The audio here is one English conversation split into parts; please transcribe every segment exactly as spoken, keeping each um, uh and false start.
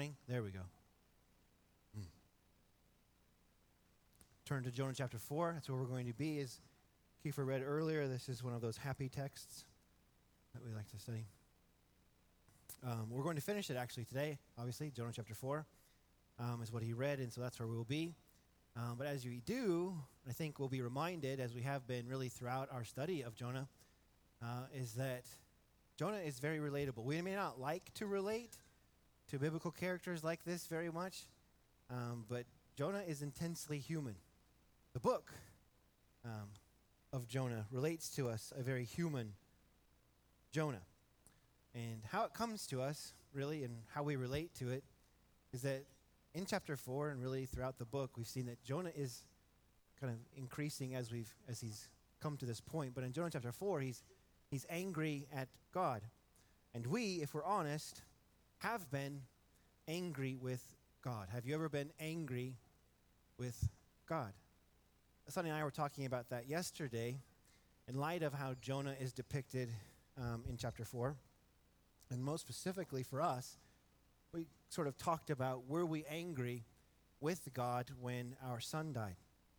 morning? There we go. Hmm. Turn to Jonah chapter four. That's where we're going to be. As Kiefer read earlier, this is one of those happy texts that we like to study. Um, we're going to finish it actually today, obviously. Jonah chapter four um, is what he read, and so that's where we'll be. Um, but as we do, I think we'll be reminded, as we have been really throughout our study of Jonah, uh, is that Jonah is very relatable. We may not like to relate to biblical characters like this very much, um, but Jonah is intensely human. The book um, of Jonah relates to us a very human Jonah. And how it comes to us, really, and how we relate to it, is that in chapter four, and really throughout the book, we've seen that Jonah is kind of increasing as we've as he's come to this point. But in Jonah chapter four, he's he's angry at God. And we, if we're honest, have been angry with God. Have you ever been angry with God? Sonny and I were talking about that yesterday in light of how Jonah is depicted um, in chapter four. And most specifically for us, we sort of talked about, were we angry with God when our son died?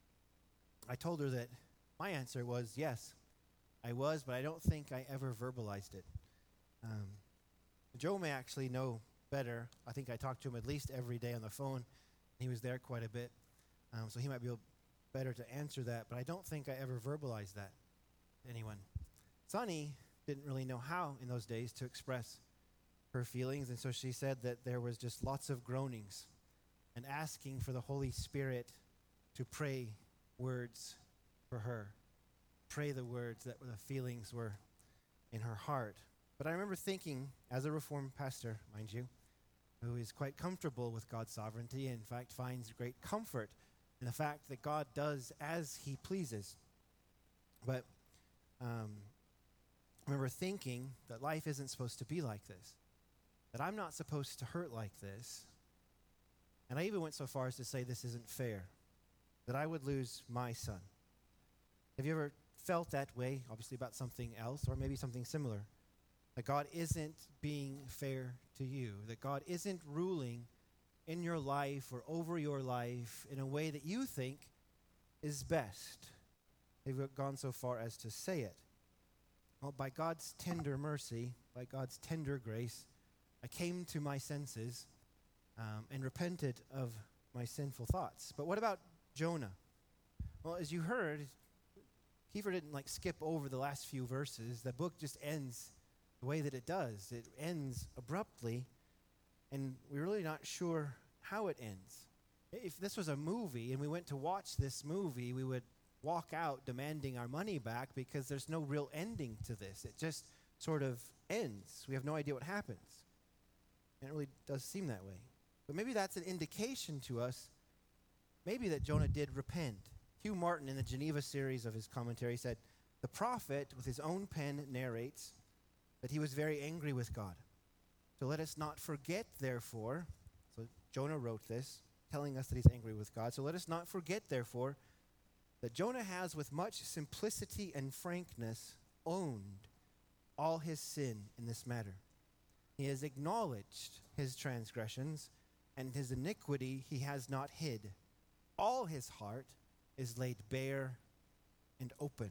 I told her that my answer was yes, I was, but I don't think I ever verbalized it. Um, Joe may actually know better. I think I talked to him at least every day on the phone. He was there quite a bit, um, so he might be able better to answer that, but I don't think I ever verbalized that to anyone. Sonny didn't really know how in those days to express her feelings, and so she said that there was just lots of groanings and asking for the Holy Spirit to pray words for her, pray the words that the feelings were in her heart. But I remember thinking, as a Reformed pastor, mind you, who is quite comfortable with God's sovereignty and in fact finds great comfort in the fact that God does as he pleases. But um, I remember thinking that life isn't supposed to be like this, that I'm not supposed to hurt like this. And I even went so far as to say this isn't fair, that I would lose my son. Have you ever felt that way, obviously about something else, or maybe something similar? That God isn't being fair to you, that God isn't ruling in your life or over your life in a way that you think is best. They've gone so far as to say it. Well, by God's tender mercy, by God's tender grace, I came to my senses um, and repented of my sinful thoughts. But what about Jonah? Well, as you heard, Kiefer didn't like skip over the last few verses. The book just ends the way that it does. It ends abruptly, and we're really not sure how it ends. If this was a movie and we went to watch this movie, we would walk out demanding our money back because there's no real ending to this. It just sort of ends. We have no idea what happens. And it really does seem that way. But maybe that's an indication to us, maybe that Jonah did repent. Hugh Martin, in the Geneva series of his commentary, said, the prophet, with his own pen, narrates that he was very angry with God. So let us not forget, therefore, so Jonah wrote this, telling us that he's angry with God. So let us not forget, therefore, that Jonah has with much simplicity and frankness owned all his sin in this matter. He has acknowledged his transgressions, and his iniquity he has not hid. All his heart is laid bare and open.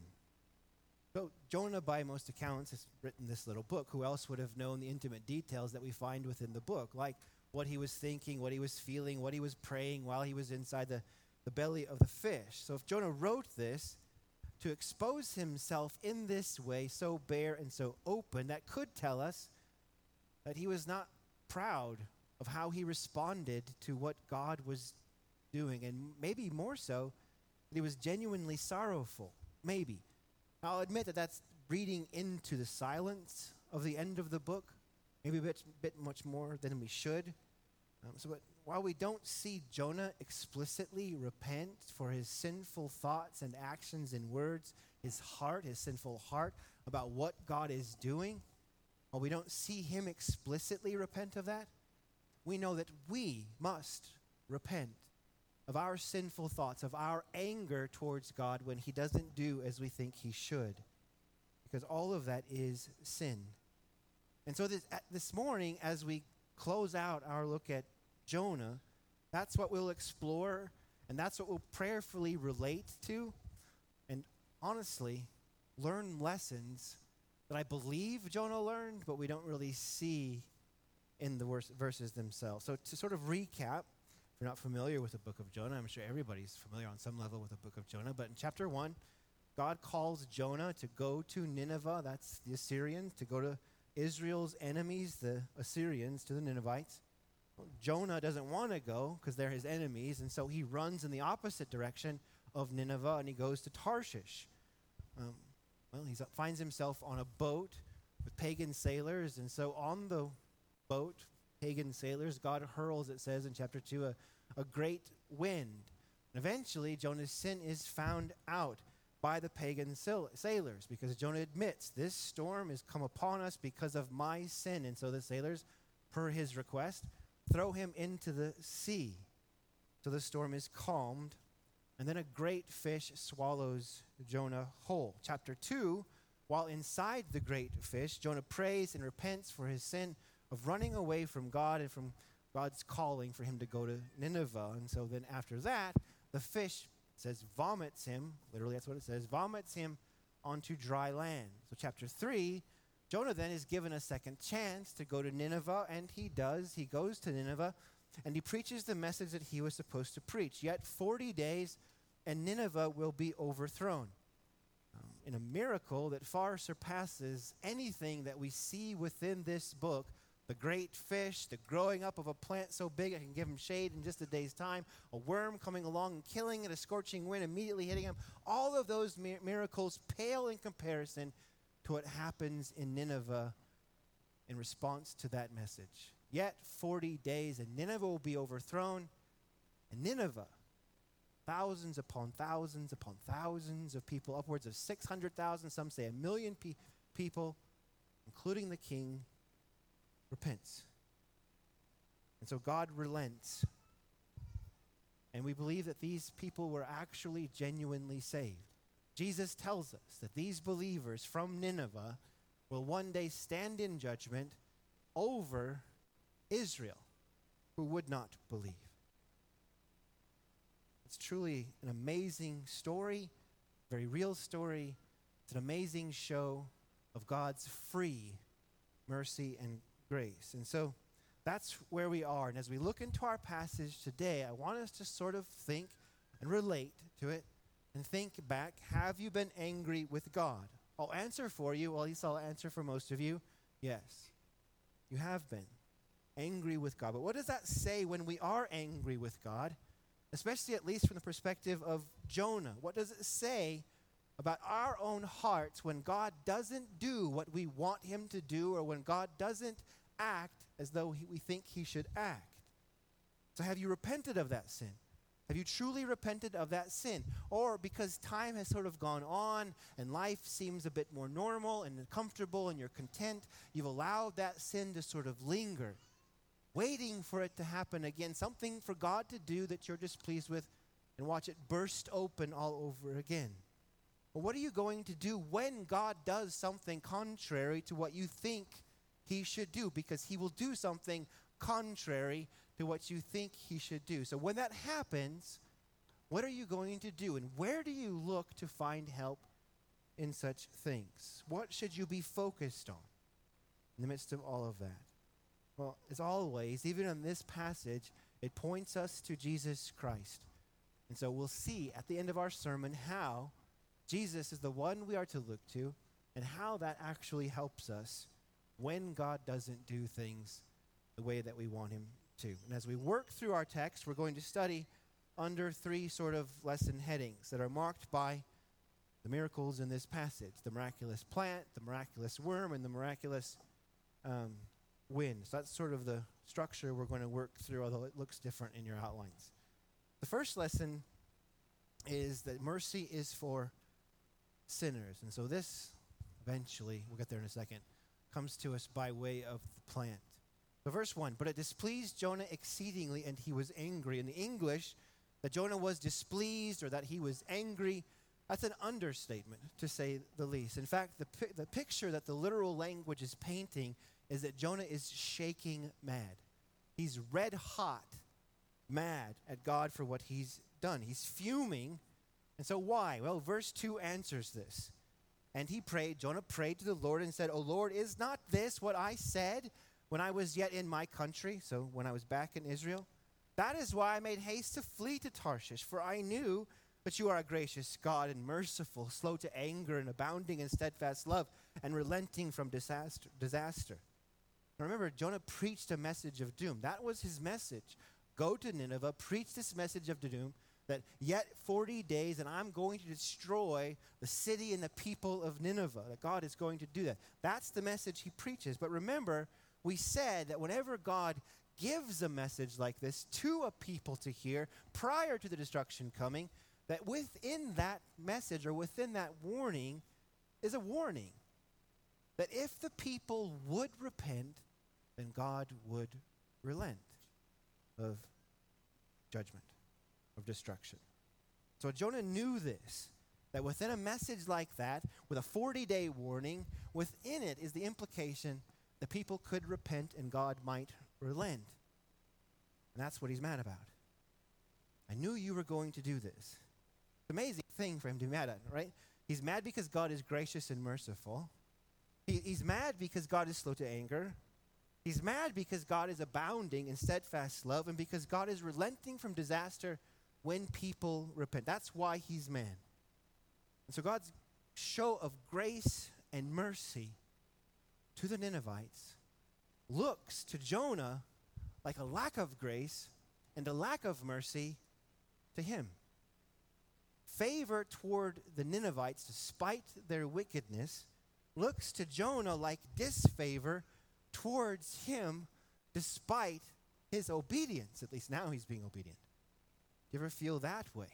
So Jonah, by most accounts, has written this little book. Who else would have known the intimate details that we find within the book, like what he was thinking, what he was feeling, what he was praying while he was inside the, the belly of the fish? So if Jonah wrote this to expose himself in this way, so bare and so open, that could tell us that he was not proud of how he responded to what God was doing, and maybe more so, that he was genuinely sorrowful, maybe. I'll admit that that's reading into the silence of the end of the book, maybe a bit, bit much more than we should. Um, so but while we don't see Jonah explicitly repent for his sinful thoughts and actions and words, his heart, his sinful heart, about what God is doing, while we don't see him explicitly repent of that, we know that we must repent of our sinful thoughts, of our anger towards God when he doesn't do as we think he should. Because all of that is sin. And so this, this morning, as we close out our look at Jonah, that's what we'll explore, and that's what we'll prayerfully relate to, and honestly, learn lessons that I believe Jonah learned, but we don't really see in the verses themselves. So to sort of recap, if you're not familiar with the book of Jonah, I'm sure everybody's familiar on some level with the book of Jonah, but in chapter one, God calls Jonah to go to Nineveh, that's the Assyrians, to go to Israel's enemies, the Assyrians, to the Ninevites. Well, Jonah doesn't want to go because they're his enemies, and so he runs in the opposite direction of Nineveh, and he goes to Tarshish. Um, well, he finds himself on a boat with pagan sailors, and so on the boat, pagan sailors, God hurls, it says in chapter two, a, a great wind. And eventually, Jonah's sin is found out by the pagan sailors, because Jonah admits, this storm has come upon us because of my sin. And so the sailors, per his request, throw him into the sea. So the storm is calmed, and then a great fish swallows Jonah whole. Chapter two, while inside the great fish, Jonah prays and repents for his sin of running away from God and from God's calling for him to go to Nineveh. And so then after that, the fish says vomits him, literally that's what it says, vomits him onto dry land. So chapter three, Jonah then is given a second chance to go to Nineveh, and he does. He goes to Nineveh, and he preaches the message that he was supposed to preach. Yet forty days, and Nineveh will be overthrown. Um, in a miracle that far surpasses anything that we see within this book, the great fish, the growing up of a plant so big it can give him shade in just a day's time, a worm coming along and killing it, a scorching wind immediately hitting him. All of those mi- miracles pale in comparison to what happens in Nineveh in response to that message. Yet forty days and Nineveh will be overthrown. And Nineveh, thousands upon thousands upon thousands of people, upwards of six hundred thousand, some say a million pe- people, including the king, repents. And so God relents. And we believe that these people were actually genuinely saved. Jesus tells us that these believers from Nineveh will one day stand in judgment over Israel, who would not believe. It's truly an amazing story, very real story. It's an amazing show of God's free mercy and grace. And so that's where we are. And as we look into our passage today, I want us to sort of think and relate to it and think back. Have you been angry with God? I'll answer for you, or at least I'll answer for most of you. Yes, you have been angry with God. But what does that say when we are angry with God? Especially at least from the perspective of Jonah. What does it say about our own hearts when God doesn't do what we want him to do, or when God doesn't act as though he, we think he should act? So have you repented of that sin? Have you truly repented of that sin? Or because time has sort of gone on and life seems a bit more normal and comfortable and you're content, you've allowed that sin to sort of linger, waiting for it to happen again, something for God to do that you're displeased with, and watch it burst open all over again. Well, what are you going to do when God does something contrary to what you think he should do? Because he will do something contrary to what you think he should do. So when that happens, what are you going to do? And where do you look to find help in such things? What should you be focused on in the midst of all of that? Well, as always, even in this passage, it points us to Jesus Christ. And so we'll see at the end of our sermon how Jesus is the one we are to look to, and how that actually helps us when God doesn't do things the way that we want him to. And as we work through our text, we're going to study under three sort of lesson headings that are marked by the miracles in this passage: the miraculous plant, the miraculous worm, and the miraculous um, wind. So that's sort of the structure we're going to work through, although it looks different in your outlines. The first lesson is that mercy is for sinners. And so this, eventually, we'll get there in a second, comes to us by way of the plant. So verse one, but it displeased Jonah exceedingly, and he was angry. In the English, that Jonah was displeased or that he was angry, that's an understatement, to say the least. In fact, the, pi- the picture that the literal language is painting is that Jonah is shaking mad. He's red hot, mad at God for what he's done. He's fuming. And so why? Well, verse two answers this. And he prayed, Jonah prayed to the Lord and said, O Lord, is not this what I said when I was yet in my country? So when I was back in Israel? That is why I made haste to flee to Tarshish, for I knew that you are a gracious God and merciful, slow to anger and abounding in steadfast love and relenting from disaster. disaster. Now remember, Jonah preached a message of doom. That was his message. Go to Nineveh, preach this message of doom, that yet forty days and I'm going to destroy the city and the people of Nineveh, that God is going to do that. That's the message he preaches. But remember, we said that whenever God gives a message like this to a people to hear prior to the destruction coming, that within that message or within that warning is a warning that if the people would repent, then God would relent of judgment, of destruction. So Jonah knew this, that within a message like that, with a forty-day warning, within it is the implication that people could repent and God might relent. And that's what he's mad about. I knew you were going to do this. It's an amazing thing for him to be mad at, right? He's mad because God is gracious and merciful. He, he's mad because God is slow to anger. He's mad because God is abounding in steadfast love and because God is relenting from disaster when people repent. That's why he's mad. And so God's show of grace and mercy to the Ninevites looks to Jonah like a lack of grace and a lack of mercy to him. Favor toward the Ninevites, despite their wickedness, looks to Jonah like disfavor towards him, despite his obedience. At least now he's being obedient. Do you ever feel that way?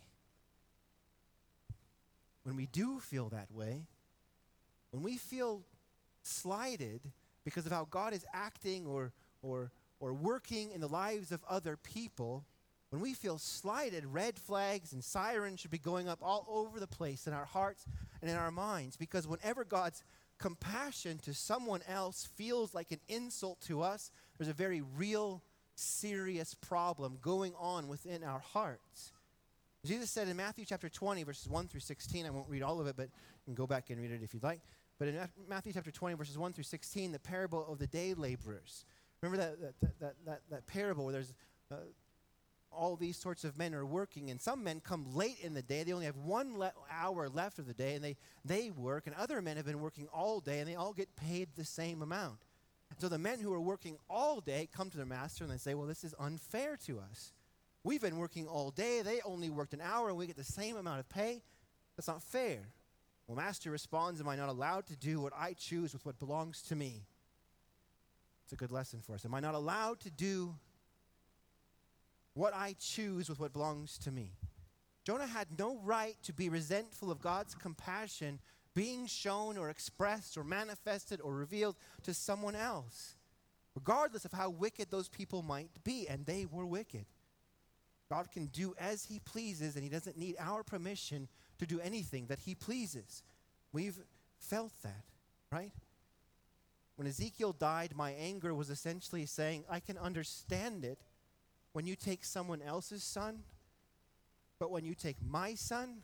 When we do feel that way, when we feel slighted because of how God is acting or or or working in the lives of other people, when we feel slighted, red flags and sirens should be going up all over the place in our hearts and in our minds, because whenever God's compassion to someone else feels like an insult to us, there's a very real, serious problem going on within our hearts. Jesus said in Matthew chapter twenty, verses one through sixteen, I won't read all of it, but you can go back and read it if you'd like. But in Matthew chapter twenty, verses one through sixteen, the parable of the day laborers. Remember that that that that, that parable where there's uh, all these sorts of men are working, and some men come late in the day. They only have one le- hour left of the day, and they, they work, and other men have been working all day, and they all get paid the same amount. And so the men who are working all day come to their master, and they say, well, this is unfair to us. We've been working all day. They only worked an hour, and we get the same amount of pay. That's not fair. Well, master responds, am I not allowed to do what I choose with what belongs to me? It's a good lesson for us. Am I not allowed to do what I choose with what belongs to me? Jonah had no right to be resentful of God's compassion being shown or expressed or manifested or revealed to someone else, regardless of how wicked those people might be, and they were wicked. God can do as he pleases, and he doesn't need our permission to do anything that he pleases. We've felt that, right? When Ezekiel died, my anger was essentially saying, I can understand it when you take someone else's son, but when you take my son,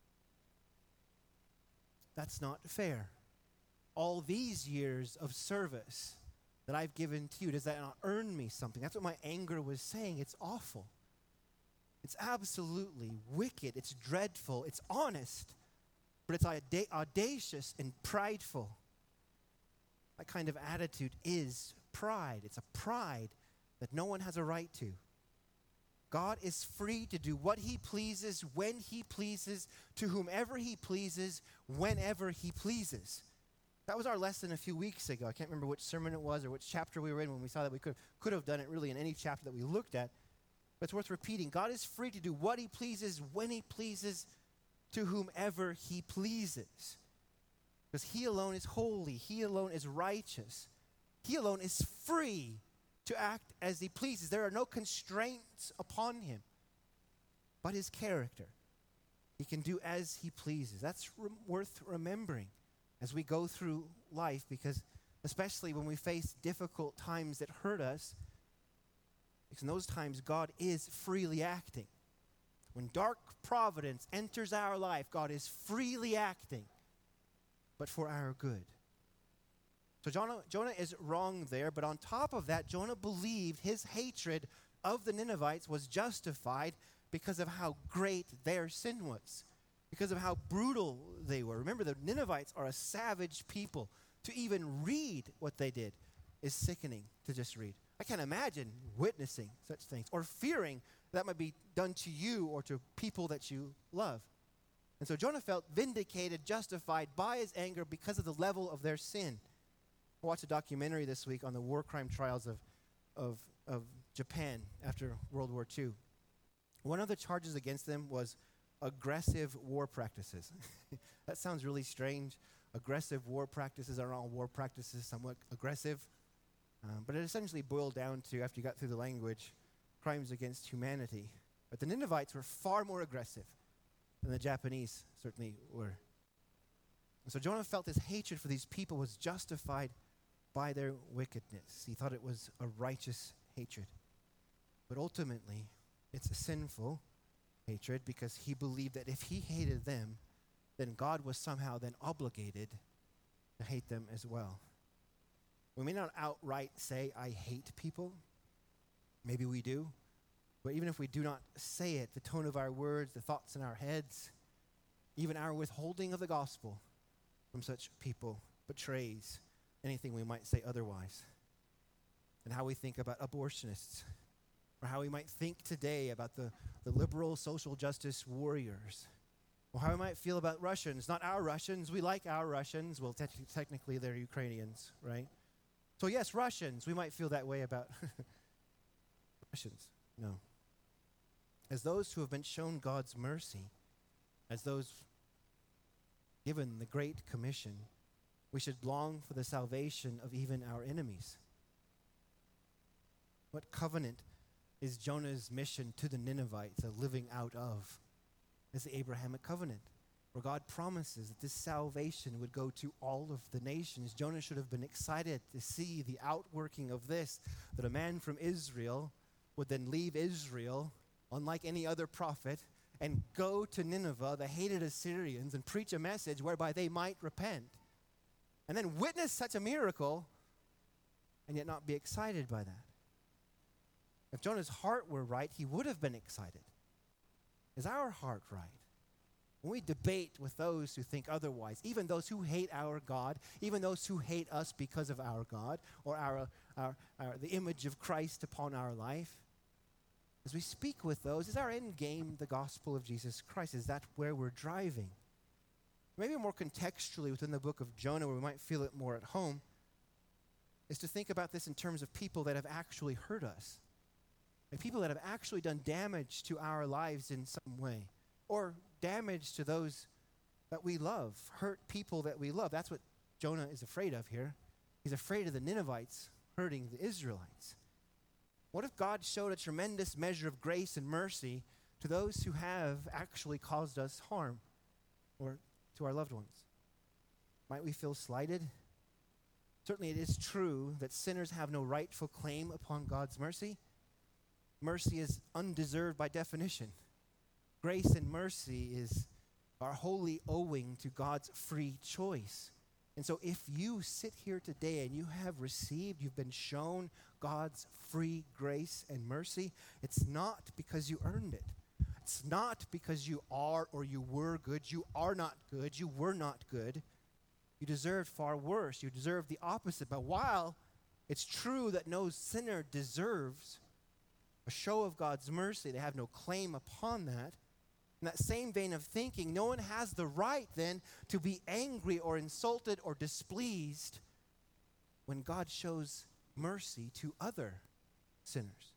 that's not fair. All these years of service that I've given to you, does that not earn me something? That's what my anger was saying. It's awful. It's absolutely wicked. It's dreadful. It's honest, but it's auda- audacious and prideful. That kind of attitude is pride. It's a pride that no one has a right to. God is free to do what he pleases, when he pleases, to whomever he pleases, whenever he pleases. That was our lesson a few weeks ago. I can't remember which sermon it was or which chapter we were in when we saw that we could, could have done it really in any chapter that we looked at. But it's worth repeating. God is free to do what he pleases, when he pleases, to whomever he pleases. Because he alone is holy. He alone is righteous. He alone is free to act as he pleases. There are no constraints upon him but his character. He can do as he pleases. That's re- worth remembering as we go through life, because especially when we face difficult times that hurt us, Because in those times, God is freely acting. When dark providence enters our life, God is freely acting, but for our good. So Jonah, Jonah is wrong there, but on top of that, Jonah believed his hatred of the Ninevites was justified because of how great their sin was, because of how brutal they were. Remember, the Ninevites are a savage people. To even read what they did is sickening to just read. I can't imagine witnessing such things or fearing that might be done to you or to people that you love. And so Jonah felt vindicated, justified by his anger because of the level of their sin. I watched a documentary this week on the war crime trials of, of, of Japan after World War Two. One of the charges against them was aggressive war practices. That sounds really strange. Aggressive war practices are all war practices, somewhat aggressive. Um, but it essentially boiled down to, after you got through the language, crimes against humanity. But the Ninevites were far more aggressive than the Japanese certainly were. And so Jonah felt his hatred for these people was justified by their wickedness. He thought it was a righteous hatred. But ultimately, it's a sinful hatred because he believed that if he hated them, then God was somehow then obligated to hate them as well. We may not outright say, I hate people. Maybe we do. But even if we do not say it, the tone of our words, the thoughts in our heads, even our withholding of the gospel from such people betrays anything we might say otherwise. And how we think about abortionists, or how we might think today about the, the liberal social justice warriors, or how we might feel about Russians. Not our Russians. We like our Russians. Well, te- technically they're Ukrainians, right? So yes, Russians. We might feel that way about Russians. No. As those who have been shown God's mercy, as those given the Great Commission, we should long for the salvation of even our enemies. What covenant is Jonah's mission to the Ninevites a living out of? It's the Abrahamic covenant, where God promises that this salvation would go to all of the nations. Jonah should have been excited to see the outworking of this, that a man from Israel would then leave Israel, unlike any other prophet, and go to Nineveh, the hated Assyrians, and preach a message whereby they might repent. And then witness such a miracle, and yet not be excited by that. If Jonah's heart were right, he would have been excited. Is our heart right? When we debate with those who think otherwise, even those who hate our God, even those who hate us because of our God, or our, our, our the image of Christ upon our life, as we speak with those, is our end game the gospel of Jesus Christ? Is that where we're driving? Maybe more contextually within the book of Jonah, where we might feel it more at home, is to think about this in terms of people that have actually hurt us. And people that have actually done damage to our lives in some way, or damage to those that we love, hurt people that we love. That's what Jonah is afraid of here. He's afraid of the Ninevites hurting the Israelites. What if God showed a tremendous measure of grace and mercy to those who have actually caused us harm, or to our loved ones? Might we feel slighted? Certainly it is true that sinners have no rightful claim upon God's mercy. Mercy is undeserved by definition. Grace and mercy is are wholly owing to God's free choice. And so if you sit here today and you have received, you've been shown God's free grace and mercy, it's not because you earned it. It's not because you are or you were good. You are not good. You were not good. You deserved far worse. You deserved the opposite. But while it's true that no sinner deserves a show of God's mercy, they have no claim upon that. In that same vein of thinking, no one has the right then to be angry or insulted or displeased when God shows mercy to other sinners,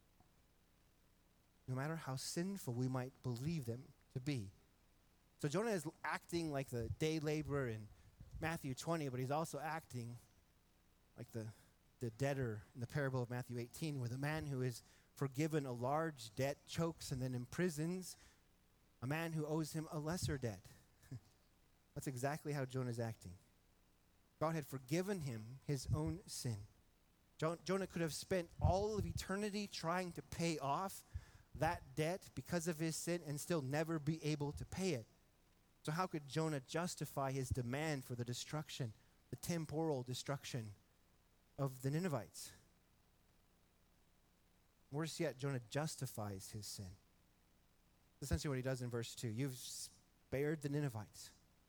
no matter how sinful we might believe them to be. So Jonah is acting like the day laborer in Matthew twenty, but he's also acting like the, the debtor in the parable of Matthew eighteen, where the man who is forgiven a large debt chokes and then imprisons a man who owes him a lesser debt. That's exactly how Jonah's acting. God had forgiven him his own sin. Jo- Jonah could have spent all of eternity trying to pay off that debt because of his sin and still never be able to pay it. So how could Jonah justify his demand for the destruction, the temporal destruction of the Ninevites? Worse yet, Jonah justifies his sin. That's essentially what he does in verse two. You've spared the Ninevites.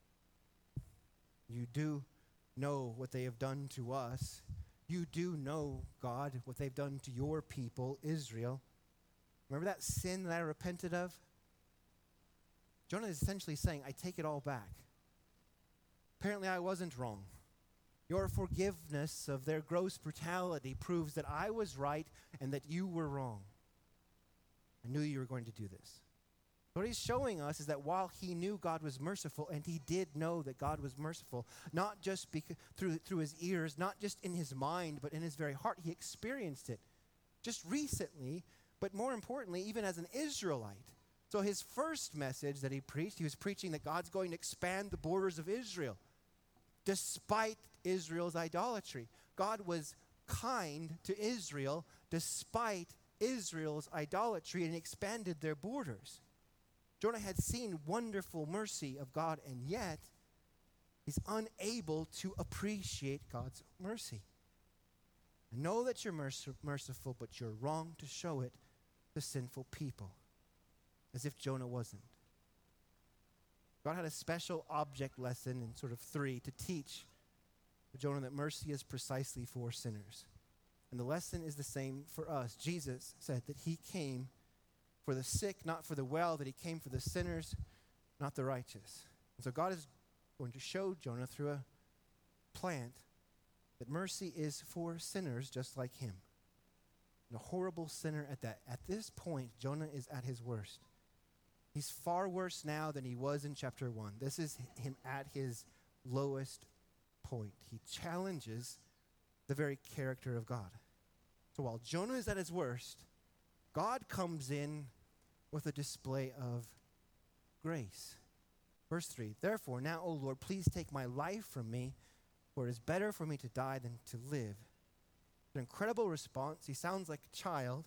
You do know what they have done to us. You do know, God, what they've done to your people, Israel. Remember that sin that I repented of? Jonah is essentially saying, I take it all back. Apparently I wasn't wrong. Your forgiveness of their gross brutality proves that I was right and that you were wrong. I knew you were going to do this. What he's showing us is that while he knew God was merciful, and he did know that God was merciful, not just beca- through, through his ears, not just in his mind, but in his very heart, he experienced it just recently, but more importantly, even as an Israelite. So his first message that he preached, he was preaching that God's going to expand the borders of Israel, despite Israel's idolatry. God was kind to Israel despite Israel's idolatry and expanded their borders. Jonah had seen wonderful mercy of God, and yet he's unable to appreciate God's mercy. I know that you're merc- merciful, but you're wrong to show it to sinful people, as if Jonah wasn't. God had a special object lesson in sort of three to teach Jonah that mercy is precisely for sinners. And the lesson is the same for us. Jesus said that he came for the sick, not for the well, that he came for the sinners, not the righteous. And so God is going to show Jonah through a plant that mercy is for sinners just like him. And a horrible sinner at that. At this point, Jonah is at his worst. He's far worse now than he was in chapter one. This is him at his lowest point. He challenges the very character of God. So while Jonah is at his worst, God comes in with a display of grace. Verse three, therefore, now, O Lord, please take my life from me, for it is better for me to die than to live. An incredible response. He sounds like a child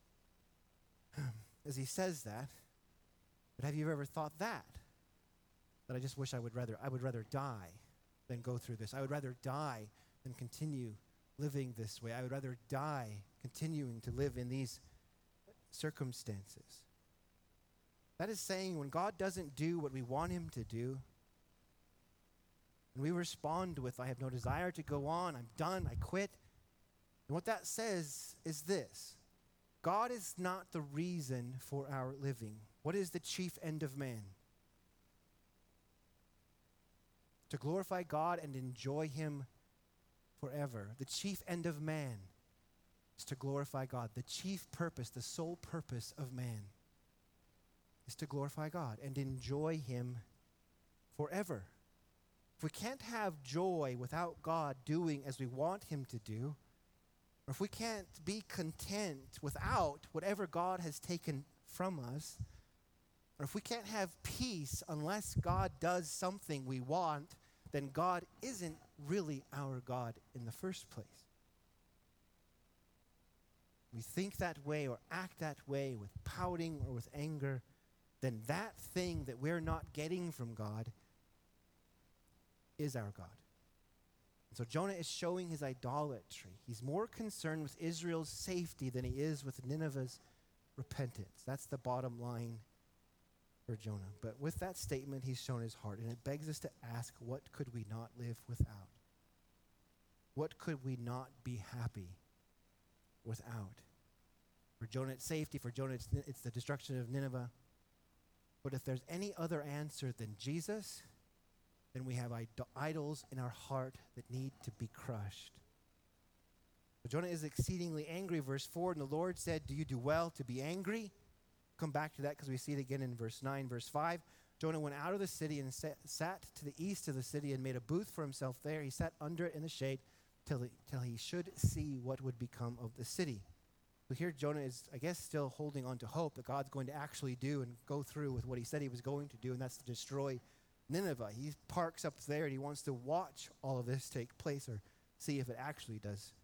as he says that. But have you ever thought that? That I just wish I would rather, I would rather die than go through this. I would rather die than continue living this way. I would rather die continuing to live in these circumstances. That is saying when God doesn't do what we want him to do, and we respond with, I have no desire to go on, I'm done, I quit. And what that says is this: God is not the reason for our living. What is the chief end of man? To glorify God and enjoy him forever. The chief end of man is to glorify God. The chief purpose, the sole purpose of man is to glorify God and enjoy him forever. If we can't have joy without God doing as we want him to do, or if we can't be content without whatever God has taken from us, or if we can't have peace unless God does something we want, then God isn't really our God in the first place. We think that way or act that way with pouting or with anger, then that thing that we're not getting from God is our God. And so Jonah is showing his idolatry. He's more concerned with Israel's safety than he is with Nineveh's repentance. That's the bottom line for Jonah. But with that statement, he's shown his heart. And it begs us to ask, what could we not live without? What could we not be happy without? For Jonah, it's safety. For Jonah, it's, it's the destruction of Nineveh. But if there's any other answer than Jesus, then we have Id- idols in our heart that need to be crushed. But Jonah is exceedingly angry, verse four, and the Lord said, do you do well to be angry? Come back to that because we see it again in verse nine. Verse five, Jonah went out of the city and sat, sat to the east of the city and made a booth for himself there. He sat under it in the shade till he, till he should see what would become of the city. So here Jonah is, I guess, still holding on to hope that God's going to actually do and go through with what he said he was going to do, and that's to destroy Nineveh. He parks up there and he wants to watch all of this take place or see if it actually does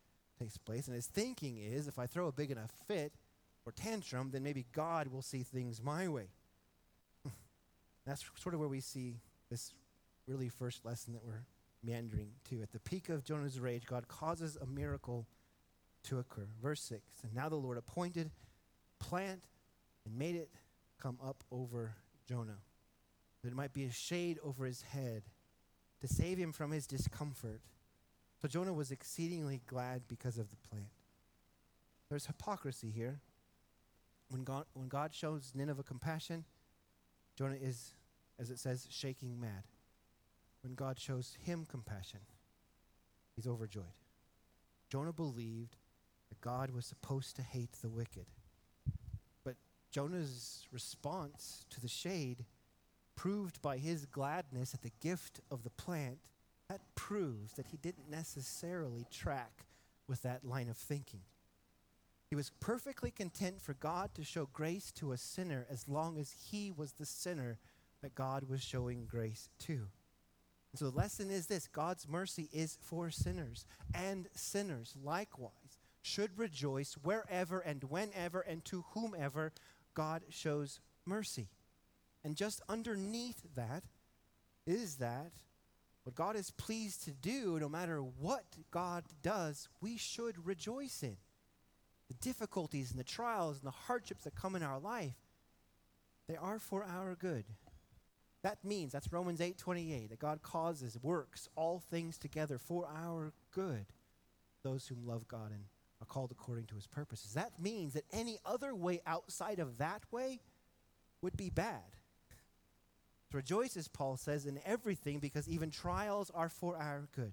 takes place. And his thinking is, if I throw a big enough fit or tantrum, then maybe God will see things my way. That's sort of where we see this really first lesson that we're meandering to. At the peak of Jonah's rage, God causes a miracle to occur. Verse six, and now the Lord appointed plant and made it come up over Jonah, that it might be a shade over his head to save him from his discomfort. So Jonah was exceedingly glad because of the plant. There's hypocrisy here. When God, when God shows Nineveh compassion, Jonah is, as it says, shaking mad. When God shows him compassion, he's overjoyed. Jonah believed that God was supposed to hate the wicked. But Jonah's response to the shade, proved by his gladness at the gift of the plant, that proves that he didn't necessarily track with that line of thinking. He was perfectly content for God to show grace to a sinner as long as he was the sinner that God was showing grace to. And so the lesson is this: God's mercy is for sinners, and sinners likewise should rejoice wherever and whenever and to whomever God shows mercy. And just underneath that is that what God is pleased to do, no matter what God does, we should rejoice in. The difficulties and the trials and the hardships that come in our life, they are for our good. That means, that's Romans eight twenty-eight, that God causes, works all things together for our good, those whom love God and are called according to his purposes. That means that any other way outside of that way would be bad. To rejoice, as Paul says, in everything, because even trials are for our good.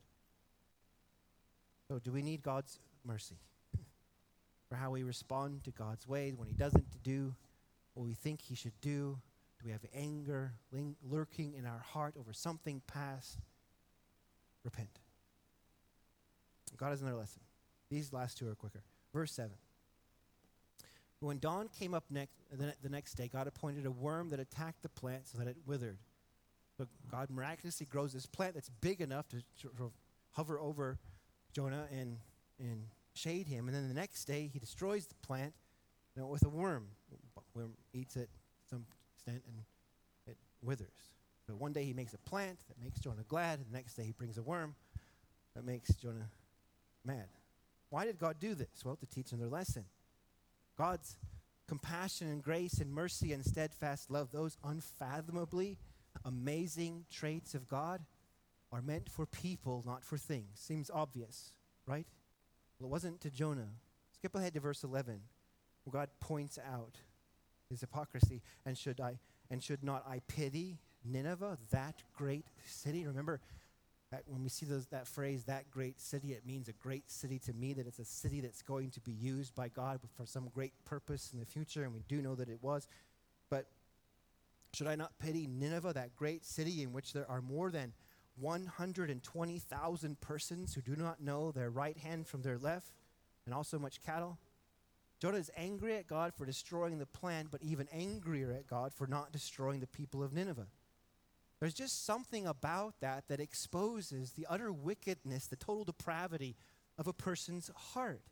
So do we need God's mercy for how we respond to God's ways when he doesn't do what we think he should do? Do we have anger ling- lurking in our heart over something past? Repent. God has another lesson. These last two are quicker. Verse seven. When dawn came up next, the, the next day, God appointed a worm that attacked the plant so that it withered. So God miraculously grows this plant that's big enough to sort of hover over Jonah and, and shade him. And then the next day, he destroys the plant, you know, with a worm. Worm eats it to some extent and it withers. So one day he makes a plant that makes Jonah glad, and the next day he brings a worm that makes Jonah mad. Why did God do this? Well, to teach them their lesson. God's compassion and grace and mercy and steadfast love, those unfathomably amazing traits of God, are meant for people, not for things. Seems obvious, right? Well, it wasn't to Jonah. Skip ahead to verse eleven, where God points out his hypocrisy. And should I, and should not I pity Nineveh, that great city? Remember, that when we see those, that phrase, that great city, it means a great city to me, that it's a city that's going to be used by God for some great purpose in the future, and we do know that it was. But should I not pity Nineveh, that great city in which there are more than one hundred twenty thousand persons who do not know their right hand from their left, and also much cattle? Jonah is angry at God for destroying the plant, but even angrier at God for not destroying the people of Nineveh. There's just something about that that exposes the utter wickedness, the total depravity of a person's heart.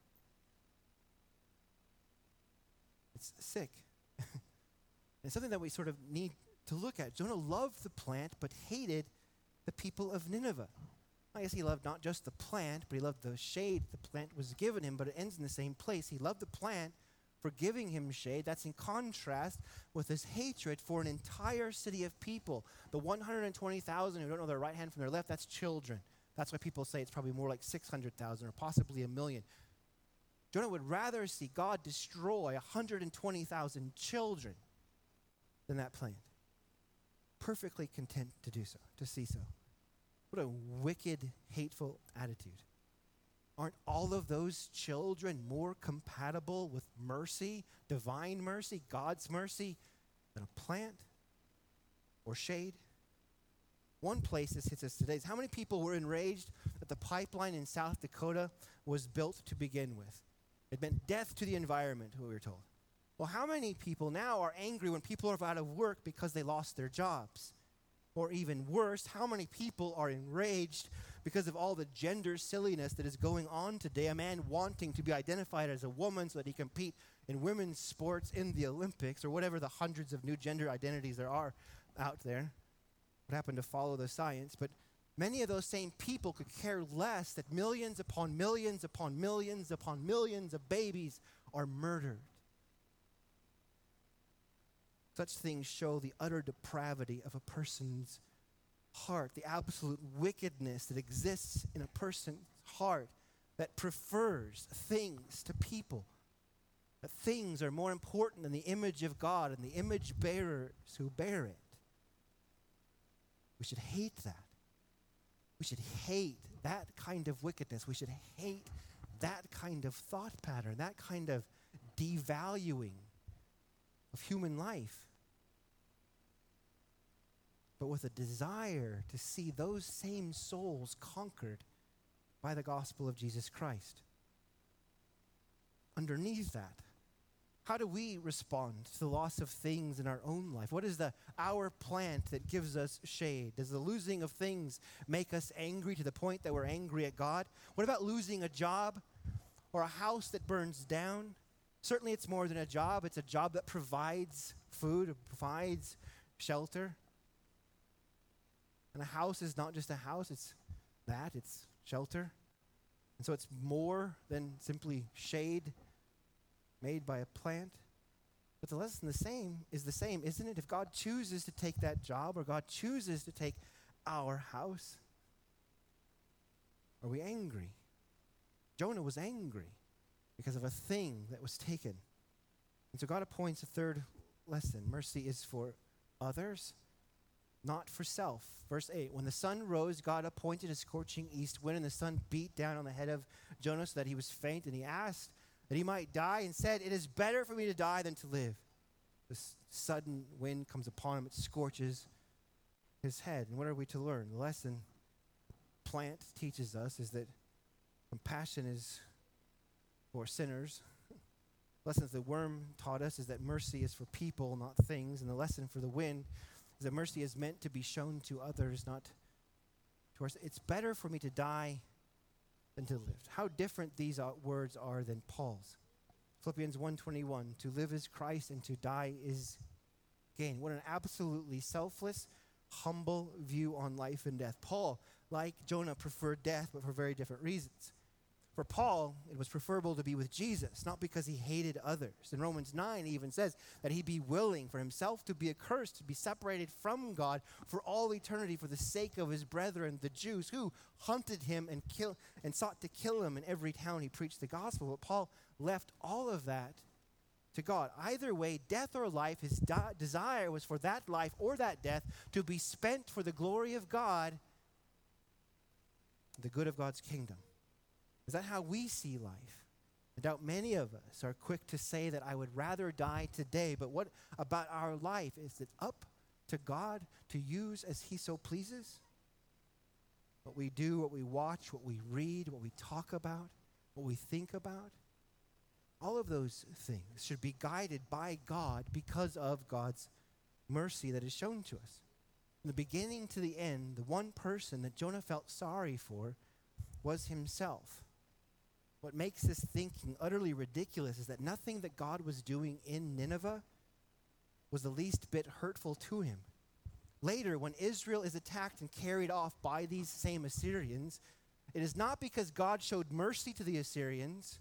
It's sick. It's something that we sort of need to look at. Jonah loved the plant, but hated the people of Nineveh. I guess he loved not just the plant, but he loved the shade the plant was given him, but it ends in the same place. He loved the plant for giving him shade. That's in contrast with his hatred for an entire city of people. The one hundred twenty thousand who don't know their right hand from their left, that's children. That's why people say it's probably more like six hundred thousand or possibly a million. Jonah would rather see God destroy one hundred twenty thousand children than that plant. Perfectly content to do so, to see so. What a wicked, hateful attitude. Aren't all of those children more compatible with mercy, divine mercy, God's mercy, than a plant or shade? One place this hits us today is how many people were enraged that the pipeline in South Dakota was built to begin with? It meant death to the environment, we were told. Well, how many people now are angry when people are out of work because they lost their jobs? Or even worse, how many people are enraged because of all the gender silliness that is going on today? A man wanting to be identified as a woman so that he can compete in women's sports in the Olympics, or whatever the hundreds of new gender identities there are out there. Would happen to follow the science, but many of those same people could care less that millions upon millions upon millions upon millions of babies are murdered. Such things show the utter depravity of a person's heart, the absolute wickedness that exists in a person's heart that prefers things to people, that things are more important than the image of God and the image bearers who bear it. We should hate that. We should hate that kind of wickedness. We should hate that kind of thought pattern, that kind of devaluing of human life. But with a desire to see those same souls conquered by the gospel of Jesus Christ. Underneath that, how do we respond to the loss of things in our own life? What is the our plant that gives us shade? Does the losing of things make us angry to the point that we're angry at God? What about losing a job or a house that burns down? Certainly it's more than a job. It's a job that provides food, provides shelter. And a house is not just a house, it's that, it's shelter. And so it's more than simply shade made by a plant. But the lesson the same is the same, isn't it? If God chooses to take that job, or God chooses to take our house, are we angry? Jonah was angry because of a thing that was taken. And so God appoints a third lesson. Mercy is for others, not for self. Verse eight, when the sun rose, God appointed a scorching east wind, and the sun beat down on the head of Jonah so that he was faint, and he asked that he might die, and said, it is better for me to die than to live. This sudden wind comes upon him, it scorches his head. And what are we to learn? The lesson the plant teaches us is that compassion is for sinners. The lesson the worm taught us is that mercy is for people, not things. And the lesson for the wind is that mercy is meant to be shown to others, not to us. It's better for me to die than to live. How different these are, words are than Paul's. Philippians one twenty-one, to live is Christ and to die is gain. What an absolutely selfless, humble view on life and death. Paul, like Jonah, preferred death, but for very different reasons. For Paul, it was preferable to be with Jesus, not because he hated others. In Romans nine, he even says that he'd be willing for himself to be accursed, to be separated from God for all eternity for the sake of his brethren, the Jews, who hunted him and kill and sought to kill him in every town he preached the gospel. But Paul left all of that to God. Either way, death or life, his di- desire was for that life or that death to be spent for the glory of God, the good of God's kingdom. Is that how we see life? I doubt many of us are quick to say that I would rather die today, but what about our life? Is it up to God to use as he so pleases? What we do, what we watch, what we read, what we talk about, what we think about, all of those things should be guided by God because of God's mercy that is shown to us. From the beginning to the end, the one person that Jonah felt sorry for was himself. What makes this thinking utterly ridiculous is that nothing that God was doing in Nineveh was the least bit hurtful to him. Later, when Israel is attacked and carried off by these same Assyrians, it is not because God showed mercy to the Assyrians,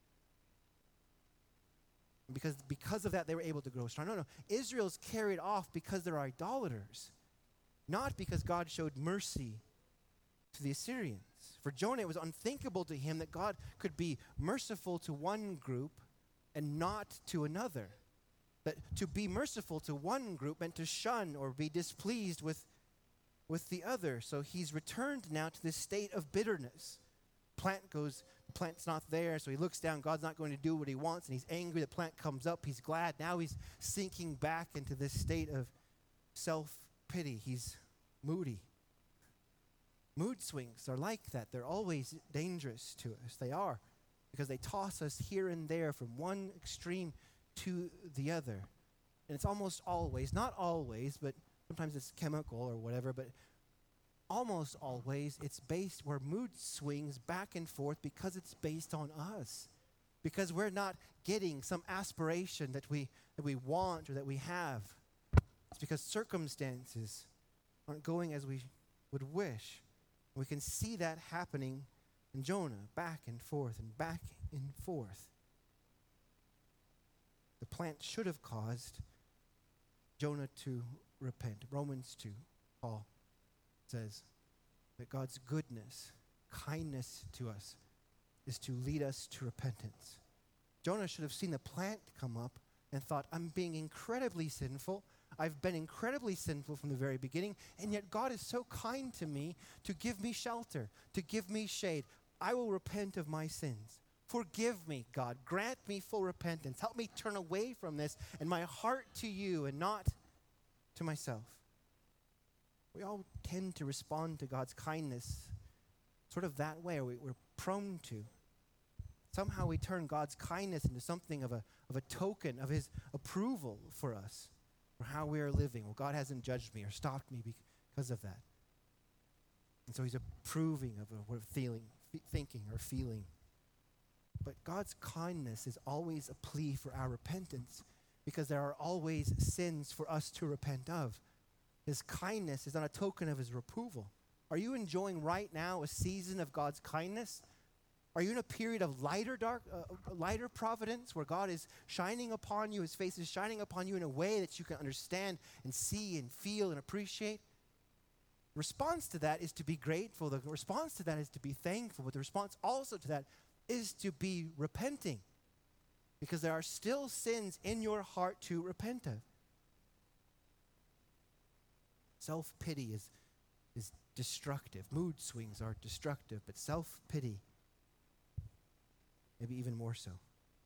because because of that they were able to grow strong. No, no. Israel's carried off because they're idolaters, not because God showed mercy to the Assyrians. For Jonah, it was unthinkable to him that God could be merciful to one group and not to another. That to be merciful to one group meant to shun or be displeased with, with the other. So he's returned now to this state of bitterness. Plant goes, the plant's not there, so he looks down, God's not going to do what he wants, and he's angry. The plant comes up, he's glad. Now he's sinking back into this state of self-pity. He's moody. Mood swings are like that. They're always dangerous to us. They are, because they toss us here and there from one extreme to the other. And it's almost always, not always, but Sometimes it's chemical or whatever, but almost always it's based where mood swings back and forth because it's based on us. Because we're not getting some aspiration that we that we want or that we have. It's because circumstances aren't going as we would wish. We can see that happening in Jonah, back and forth and back and forth. The plant should have caused Jonah to repent. Romans two, Paul says that God's goodness, kindness to us is to lead us to repentance. Jonah should have seen the plant come up and thought, I'm being incredibly sinful. I've been incredibly sinful from the very beginning, and yet God is so kind to me to give me shelter, to give me shade. I will repent of my sins. Forgive me, God. Grant me full repentance. Help me turn away from this and my heart to you and not to myself. We all tend to respond to God's kindness sort of that way, or we, we're prone to. Somehow we turn God's kindness into something of a, of a token of his approval for us, for how we are living. Well, God hasn't judged me or stopped me because of that. And so he's approving of what we're feeling, f- thinking or feeling. But God's kindness is always a plea for our repentance, because there are always sins for us to repent of. His kindness is not a token of his approval. Are you enjoying right now a season of God's kindness? Are you in a period of lighter dark, uh, lighter providence where God is shining upon you, his face is shining upon you in a way that you can understand and see and feel and appreciate? The response to that is to be grateful. The response to that is to be thankful. But the response also to that is to be repenting, because there are still sins in your heart to repent of. Self-pity is, is destructive. Mood swings are destructive, but self-pity, maybe even more so.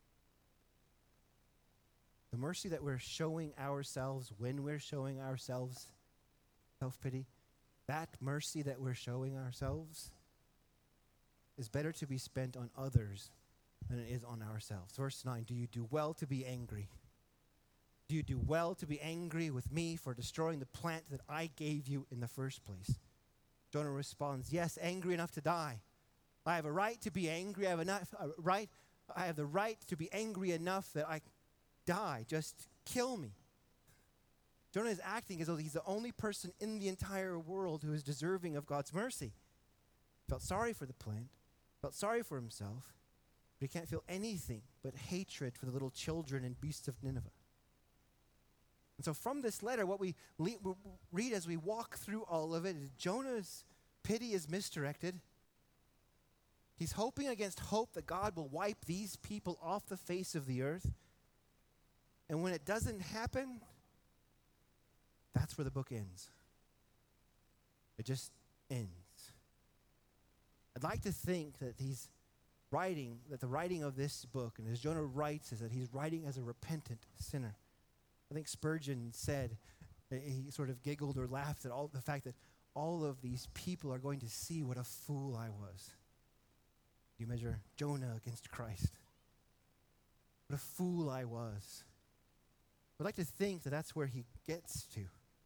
The mercy that we're showing ourselves when we're showing ourselves self-pity, that mercy that we're showing ourselves is better to be spent on others than it is on ourselves. Verse nine, do you do well to be angry? Do you do well to be angry with me for destroying the plant that I gave you in the first place? Jonah responds, yes, angry enough to die. I have a right to be angry. I have enough, a right, I have the right to be angry enough that I die. Just kill me. Jonah is acting as though he's the only person in the entire world who is deserving of God's mercy. Felt sorry for the plant, felt sorry for himself, but he can't feel anything but hatred for the little children and beasts of Nineveh. And so from this letter, what we le- read as we walk through all of it is Jonah's pity is misdirected. He's hoping against hope that God will wipe these people off the face of the earth. And when it doesn't happen, that's where the book ends. It just ends. I'd like to think that he's writing, that the writing of this book, and as Jonah writes, is that he's writing as a repentant sinner. I think Spurgeon said, he sort of giggled or laughed at all the fact that all of these people are going to see what a fool I was. You measure Jonah against Christ. What a fool I was. I'd like to think that that's where he gets to.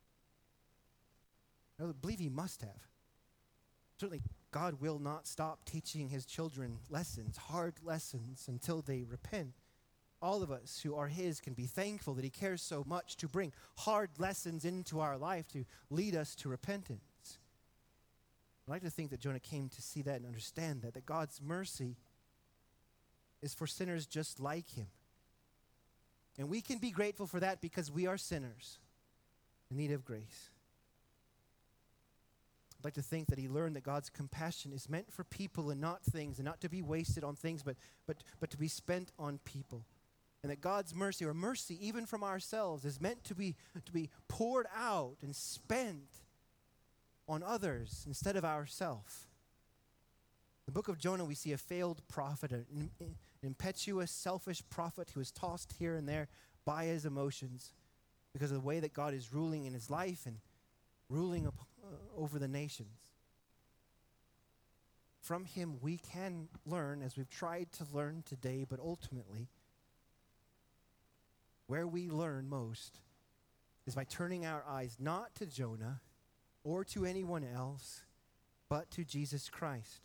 I believe he must have. Certainly, God will not stop teaching his children lessons, hard lessons, until they repent. All of us who are his can be thankful that he cares so much to bring hard lessons into our life to lead us to repentance. I'd like to think that Jonah came to see that and understand that, that God's mercy is for sinners just like him. And we can be grateful for that because we are sinners in need of grace. I'd like to think that he learned that God's compassion is meant for people and not things, and not to be wasted on things, but, but, but to be spent on people. And that God's mercy, or mercy even from ourselves, is meant to be, to be poured out and spent on others instead of ourselves. In the book of Jonah, we see a failed prophet, an, an impetuous, selfish prophet who is tossed here and there by his emotions because of the way that God is ruling in his life and ruling up, uh, over the nations. From him, we can learn, as we've tried to learn today, but ultimately, where we learn most is by turning our eyes not to Jonah or to anyone else, but to Jesus Christ.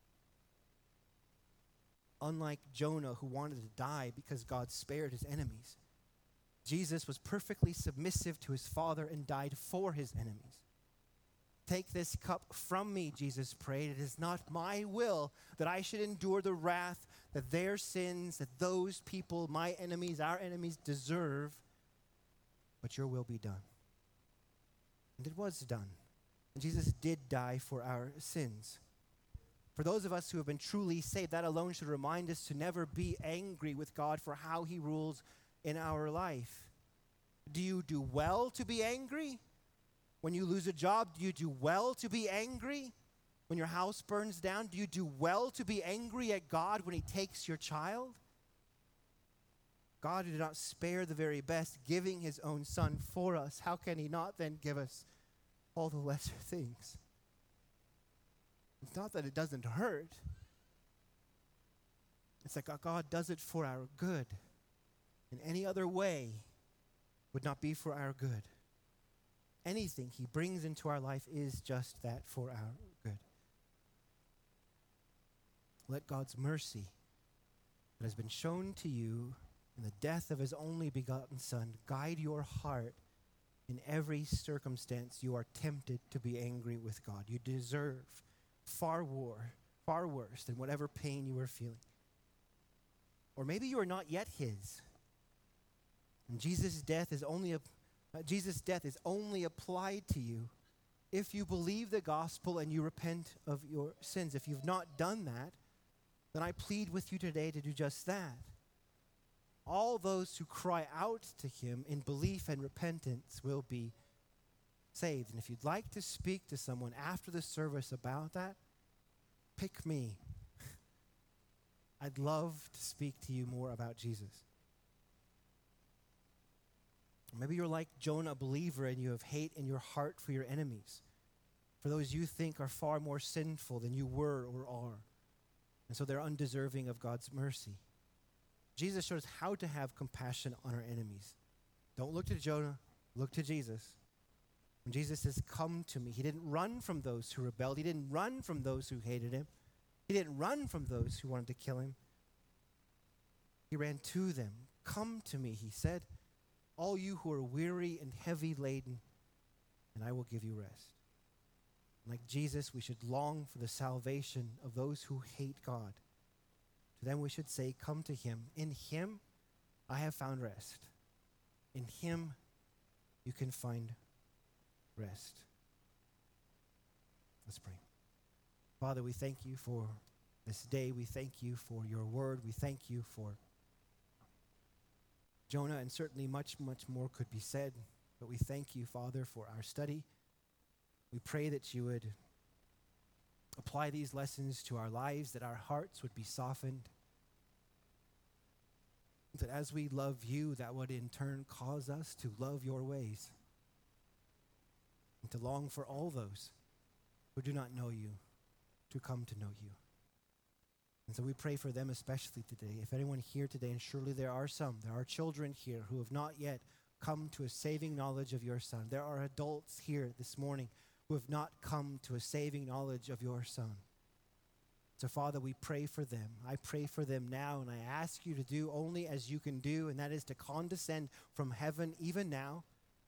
Unlike Jonah, who wanted to die because God spared his enemies, Jesus was perfectly submissive to his Father and died for his enemies. Take this cup from me, Jesus prayed. It is not my will that I should endure the wrath that their sins, that those people, my enemies, our enemies, deserve, but your will be done. And it was done. And Jesus did die for our sins. For those of us who have been truly saved, that alone should remind us to never be angry with God for how he rules in our life. Do you do well to be angry? When you lose a job, do you do well to be angry? When your house burns down, do you do well to be angry at God when he takes your child? God who did not spare the very best, giving his own son for us, how can he not then give us all the lesser things? It's not that it doesn't hurt. It's like God does it for our good. And any other way would not be for our good. Anything he brings into our life is just that, for our good. Let God's mercy that has been shown to you in the death of his only begotten Son guide your heart in every circumstance you are tempted to be angry with God. You deserve far war, far worse than whatever pain you are feeling. Or maybe you are not yet his. And Jesus' death is only a, uh, Jesus' death is only applied to you if you believe the gospel and you repent of your sins. If you've not done that, then I plead with you today to do just that. All those who cry out to him in belief and repentance will be saved. And if you'd like to speak to someone after the service about that, pick me. I'd love to speak to you more about Jesus. Maybe you're like Jonah, a believer, and you have hate in your heart for your enemies, for those you think are far more sinful than you were or are. And so they're undeserving of God's mercy. Jesus shows us how to have compassion on our enemies. Don't look to Jonah, look to Jesus. When Jesus says, come to me, he didn't run from those who rebelled. He didn't run from those who hated him. He didn't run from those who wanted to kill him. He ran to them. Come to me, he said, all you who are weary and heavy laden, and I will give you rest. Like Jesus, we should long for the salvation of those who hate God. To them we should say, come to him. In him I have found rest. In him you can find rest. Let's pray. Father, we thank you for this day. We thank you for your word. We thank you for Jonah, and certainly much, much more could be said. But we thank you, Father, for our study. We pray that you would apply these lessons to our lives, that our hearts would be softened, that as we love you, that would in turn cause us to love your ways and to long for all those who do not know you to come to know you. And so we pray for them especially today. If anyone here today, and surely there are some, there are children here who have not yet come to a saving knowledge of your Son. There are adults here this morning who have not come to a saving knowledge of your Son. So, Father, we pray for them. I pray for them now, and I ask you to do only as you can do, and that is to condescend from heaven even now,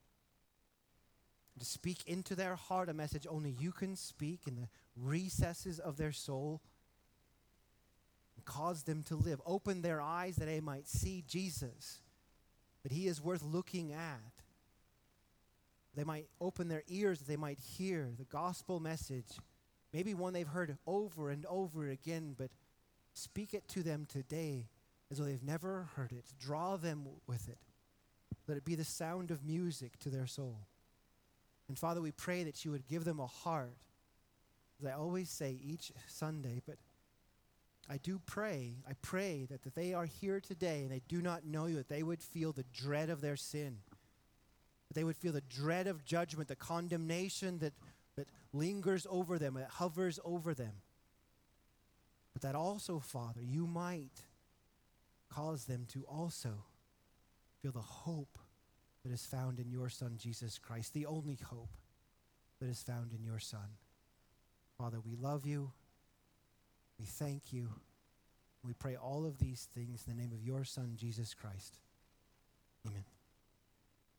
to speak into their heart a message only you can speak in the recesses of their soul, and cause them to live. Open their eyes that they might see Jesus, that he is worth looking at. They might open their ears that they might hear the gospel message, maybe one they've heard over and over again, but speak it to them today as though they've never heard it. Draw them with it. Let it be the sound of music to their soul. And Father, we pray that you would give them a heart, as I always say each Sunday, but I do pray, I pray that, that they are here today and they do not know you, that they would feel the dread of their sin, that they would feel the dread of judgment, the condemnation that, that lingers over them, that hovers over them. But that also, Father, you might cause them to also feel the hope that is found in your Son, Jesus Christ, the only hope that is found in your Son. Father, we love you. We thank you. We pray all of these things in the name of your Son, Jesus Christ. Amen.